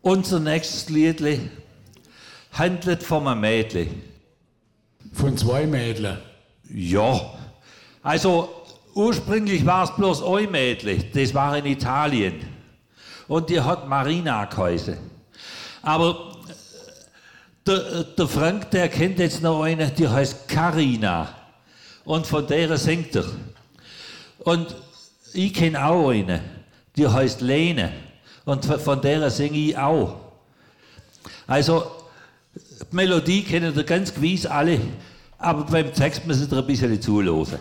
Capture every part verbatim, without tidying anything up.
Unser nächstes Liedli handelt von einem Mädchen. Von zwei Mädchen? Ja. Also ursprünglich war es bloß ein Mädchen, das war in Italien. Und die hat Marina geheißen. Aber der, der Frank, der kennt jetzt noch eine, die heißt Carina. Und von der singt er. Und ich kenne auch eine, die heißt Lene. Und von der singe ich auch. Also, die Melodie kennen ihr ganz gewiss alle, aber beim Text müssen ihr ein bisschen zuhören.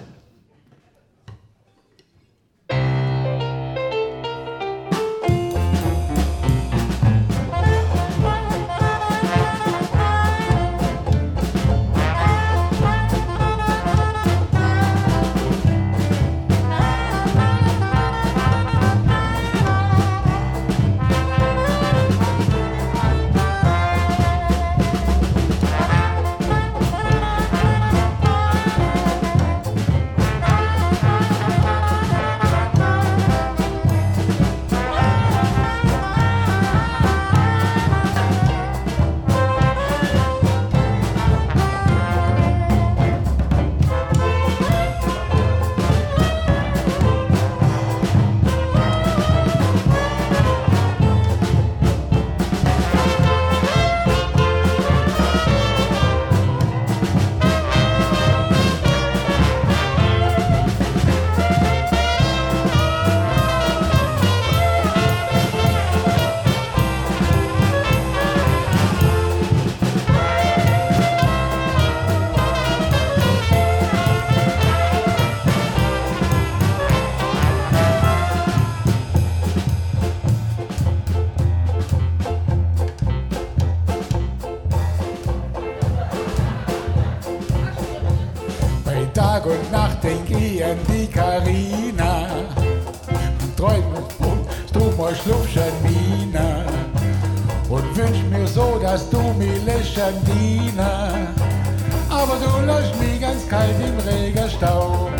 Tag und Nacht denk ich an die Carina. Träum und du mal schlupschen Mina. Und wünsch mir so, dass du mir lächeln Dina. Aber du lässt mich ganz kalt im Regenstaub.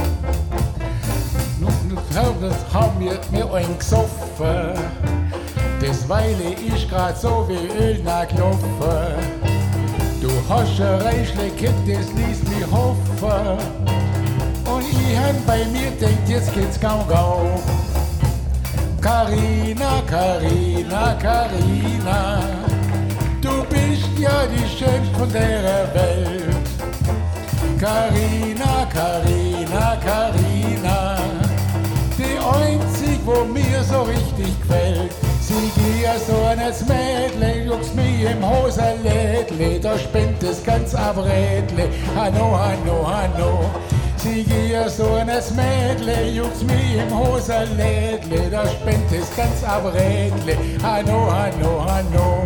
Das haben wir mir eingesoffen. Das Weile ich grad so wie Öl nach Klopfen. Du hast ein reichlich Kind, das ließ mich hoffen. Und ich hab bei mir denkt, jetzt geht's gau gau. Carina, Carina, Carina, du bist ja die schönste von der Welt. Carina, Carina, Carina, die einzig, wo mir so richtig gefällt. Sie geht so an das Mädle, juckst mich im Hosenlädle, da spinnt es ganz abredle, Hanno, Hanno, Hanno. Sie geht so an das Mädle, juckst mich im Hosenlädle, da spinnt es ganz abredle, Hanno, Hanno, Hanno.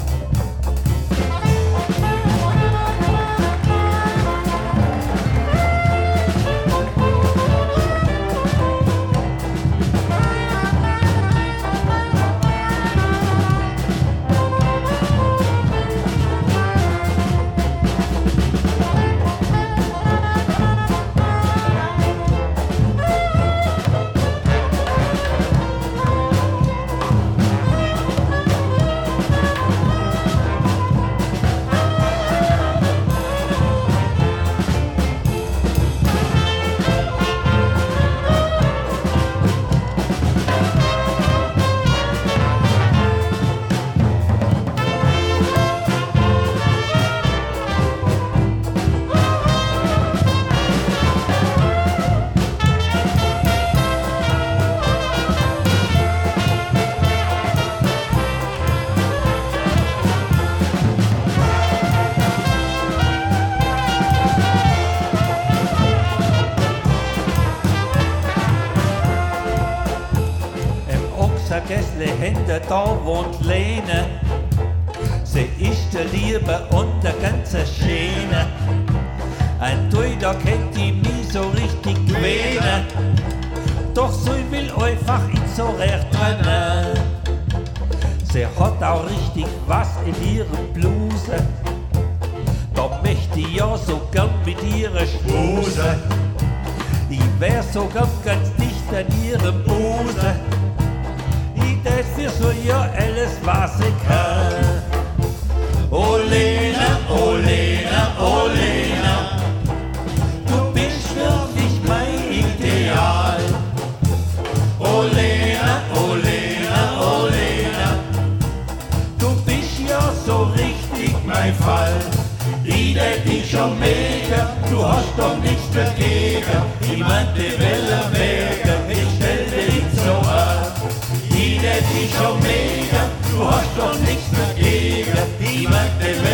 Hinter da wohnt Lene, sie ist der Liebe und der ganze Schöne. Ein Tui, da kennt die mich so richtig gewähne, doch sie will einfach nicht so recht trennen. Sie hat auch richtig was in ihrem Bluse, da möchte ich ja so gern mit ihrer schmuse. Ich wär so gern ganz dicht an ihrem Busen. Das ist so ja alles, was ich kann. kein Fall. Ich hätt dich schon mega, du hast doch nichts dagegen. Ich meinte Welle Wege, ich stell dir nicht so an. Ich hätt dich schon mega, du hast doch nichts dagegen. Ich meinte